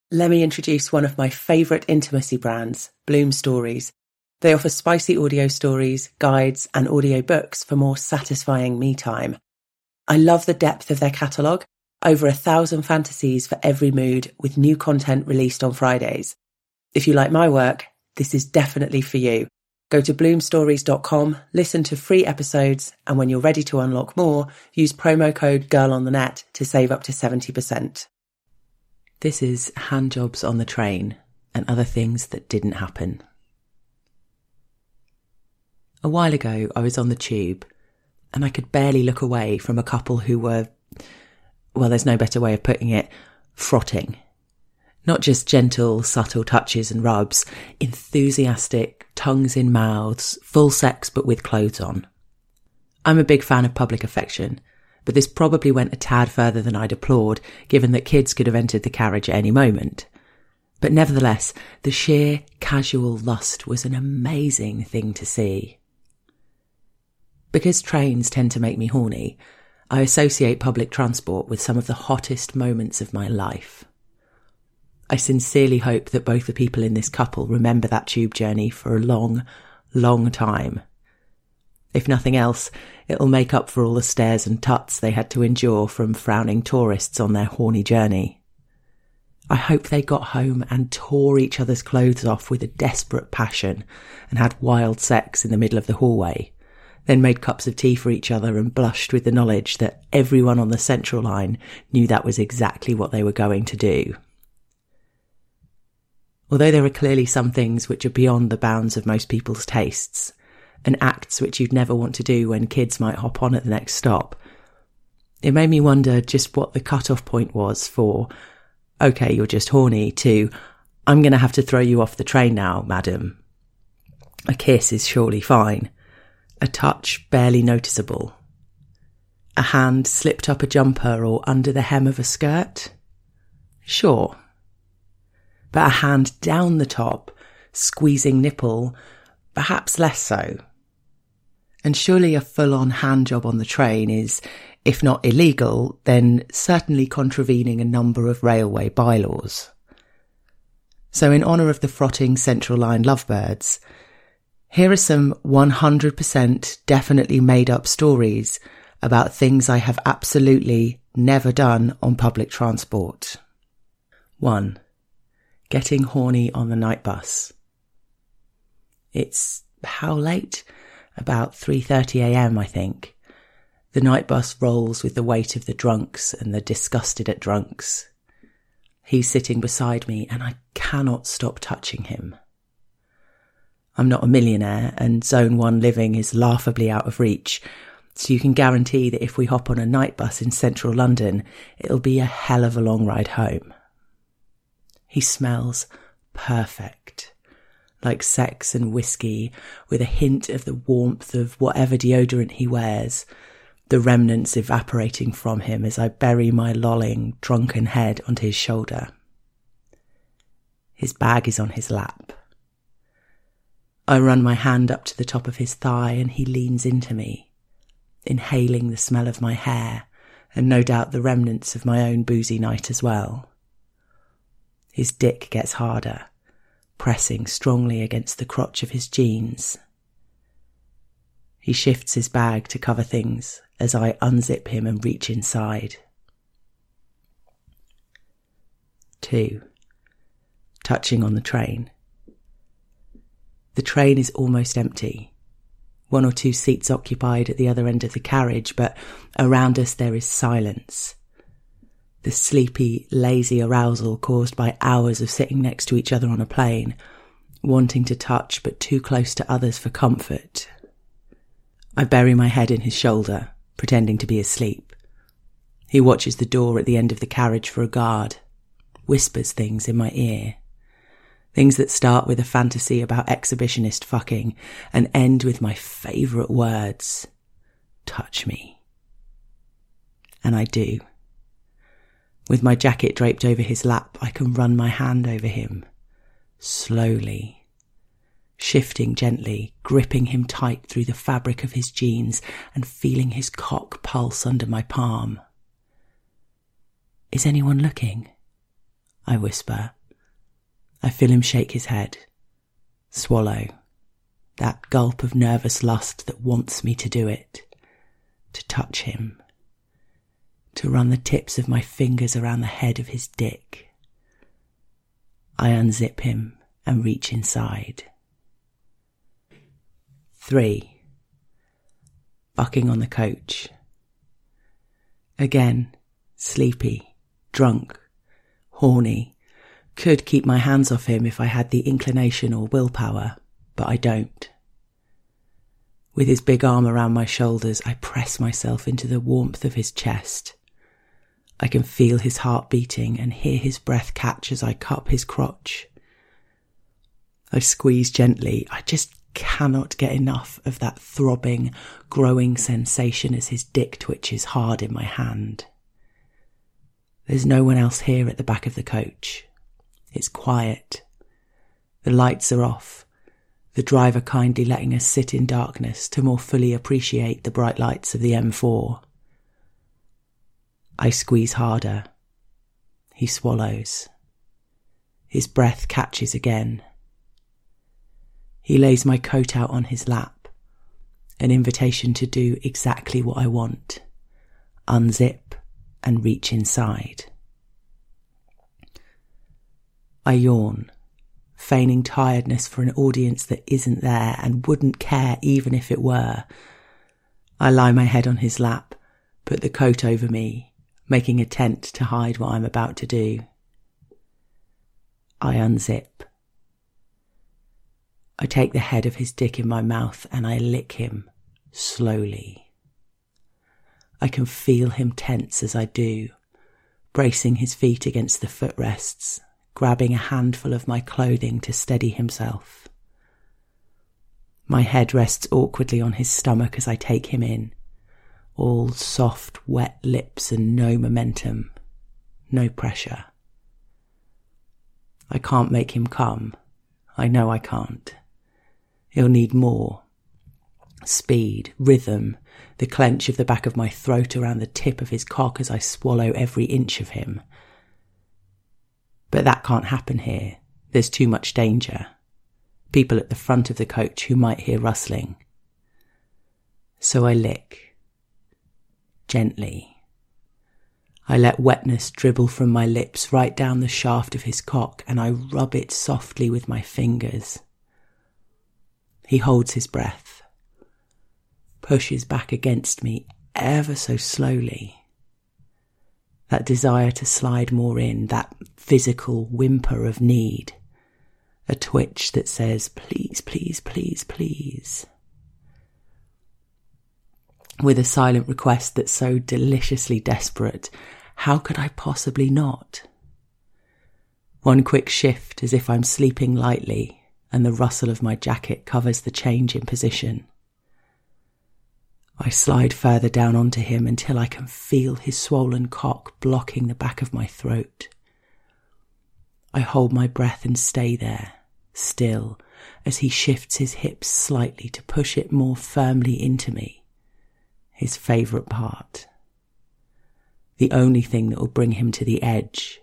Let me introduce one of my favourite intimacy brands, Bloom Stories. They offer spicy audio stories, guides, and audio books for more satisfying me time. I love the depth of their catalogue, over 1,000 fantasies for every mood, with new content released on Fridays. If you like my work, this is definitely for you. Go to bloomstories.com, listen to free episodes, and when you're ready to unlock more, use promo code GIRLONTHENET to save up to 70%. This is Handjobs on the Train and Other Things That Didn't Happen. A while ago, I was on the tube and I could barely look away from a couple who were, well, there's no better way of putting it, frotting. Not just gentle, subtle touches and rubs, enthusiastic, tongues in mouths, full sex but with clothes on. I'm a big fan of public affection, but this probably went a tad further than I'd applaud, given that kids could have entered the carriage at any moment. But nevertheless, the sheer casual lust was an amazing thing to see. Because trains tend to make me horny, I associate public transport with some of the hottest moments of my life. I sincerely hope that both the people in this couple remember that tube journey for a long, long time. If nothing else, it'll make up for all the stares and tuts they had to endure from frowning tourists on their horny journey. I hope they got home and tore each other's clothes off with a desperate passion and had wild sex in the middle of the hallway, then made cups of tea for each other and blushed with the knowledge that everyone on the Central Line knew that was exactly what they were going to do. Although there are clearly some things which are beyond the bounds of most people's tastes, and acts which you'd never want to do when kids might hop on at the next stop, it made me wonder just what the cut-off point was for, okay, you're just horny, to, I'm going to have to throw you off the train now, madam. A kiss is surely fine. A touch barely noticeable. A hand slipped up a jumper or under the hem of a skirt? Sure. But a hand down the top, squeezing nipple, perhaps less so. And surely a full-on handjob on the train is, if not illegal, then certainly contravening a number of railway bylaws. So in honour of the frotting Central Line lovebirds, here are some 100% definitely made-up stories about things I have absolutely never done on public transport. 1. Getting horny on the night bus. It's how late? About 3:30 a.m, I think. The night bus rolls with the weight of the drunks and the disgusted at drunks. He's sitting beside me and I cannot stop touching him. I'm not a millionaire and Zone 1 living is laughably out of reach, so you can guarantee that if we hop on a night bus in central London, it'll be a hell of a long ride home. He smells perfect. Like sex and whiskey, with a hint of the warmth of whatever deodorant he wears, the remnants evaporating from him as I bury my lolling, drunken head onto his shoulder. His bag is on his lap. I run my hand up to the top of his thigh and he leans into me, inhaling the smell of my hair and no doubt the remnants of my own boozy night as well. His dick gets harder, pressing strongly against the crotch of his jeans. He shifts his bag to cover things as I unzip him and reach inside. 2. Touching on the train. The train is almost empty. 1 or 2 seats occupied at the other end of the carriage, but around us there is silence. The sleepy, lazy arousal caused by hours of sitting next to each other on a plane, wanting to touch but too close to others for comfort. I bury my head in his shoulder, pretending to be asleep. He watches the door at the end of the carriage for a guard, whispers things in my ear. Things that start with a fantasy about exhibitionist fucking and end with my favourite words. Touch me. And I do. With my jacket draped over his lap, I can run my hand over him, slowly, shifting gently, gripping him tight through the fabric of his jeans and feeling his cock pulse under my palm. Is anyone looking? I whisper. I feel him shake his head. Swallow. That gulp of nervous lust that wants me to do it. To touch him. To run the tips of my fingers around the head of his dick. I unzip him and reach inside. 3. Bucking on the coach. Again, sleepy, drunk, horny. Could keep my hands off him if I had the inclination or willpower, but I don't. With his big arm around my shoulders, I press myself into the warmth of his chest. I can feel his heart beating and hear his breath catch as I cup his crotch. I squeeze gently. I just cannot get enough of that throbbing, growing sensation as his dick twitches hard in my hand. There's no one else here at the back of the coach. It's quiet. The lights are off, the driver kindly letting us sit in darkness to more fully appreciate the bright lights of the M4. I squeeze harder. He swallows. His breath catches again. He lays my coat out on his lap, an invitation to do exactly what I want, unzip and reach inside. I yawn, feigning tiredness for an audience that isn't there and wouldn't care even if it were. I lie my head on his lap, put the coat over me, making a tent to hide what I'm about to do. I unzip. I take the head of his dick in my mouth and I lick him, slowly. I can feel him tense as I do, bracing his feet against the footrests, grabbing a handful of my clothing to steady himself. My head rests awkwardly on his stomach as I take him in, all soft, wet lips and no momentum, no pressure. I can't make him come. I know I can't. He'll need more. Speed, rhythm, the clench of the back of my throat around the tip of his cock as I swallow every inch of him. But that can't happen here. There's too much danger. People at the front of the coach who might hear rustling. So I lick. Gently. I let wetness dribble from my lips right down the shaft of his cock and I rub it softly with my fingers. He holds his breath, pushes back against me ever so slowly. That desire to slide more in, that physical whimper of need, a twitch that says, please, please, please, please. With a silent request that's so deliciously desperate, how could I possibly not? One quick shift as if I'm sleeping lightly, and the rustle of my jacket covers the change in position. I slide further down onto him until I can feel his swollen cock blocking the back of my throat. I hold my breath and stay there, still, as he shifts his hips slightly to push it more firmly into me, his favourite part. The only thing that will bring him to the edge.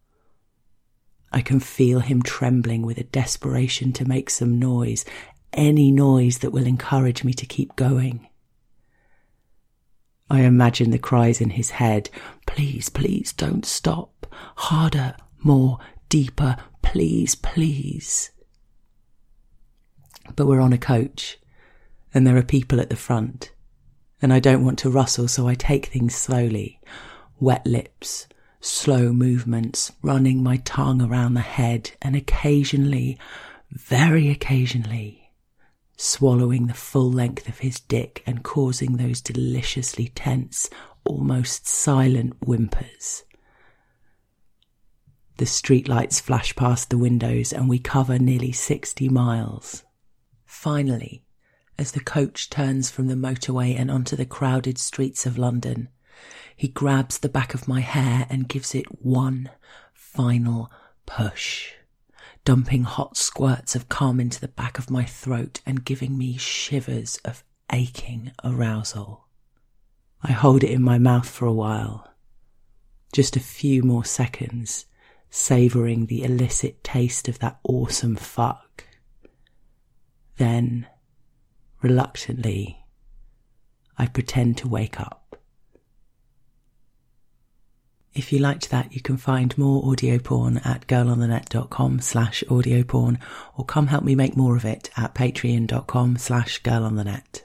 I can feel him trembling with a desperation to make some noise, any noise that will encourage me to keep going. I imagine the cries in his head, please, please don't stop, harder, more, deeper, please, please. But we're on a coach, and there are people at the front, and I don't want to rustle, so I take things slowly, wet lips, slow movements, running my tongue around the head and occasionally, very occasionally, swallowing the full length of his dick and causing those deliciously tense, almost silent whimpers. The streetlights flash past the windows and we cover nearly 60 miles. Finally, as the coach turns from the motorway and onto the crowded streets of London, he grabs the back of my hair and gives it one final push, dumping hot squirts of cum into the back of my throat and giving me shivers of aching arousal. I hold it in my mouth for a while, just a few more seconds, savouring the illicit taste of that awesome fuck, then, reluctantly, I pretend to wake up. If you liked that, you can find more audio porn at girlonthenet.com/audio porn, or come help me make more of it at patreon.com/girlonthenet.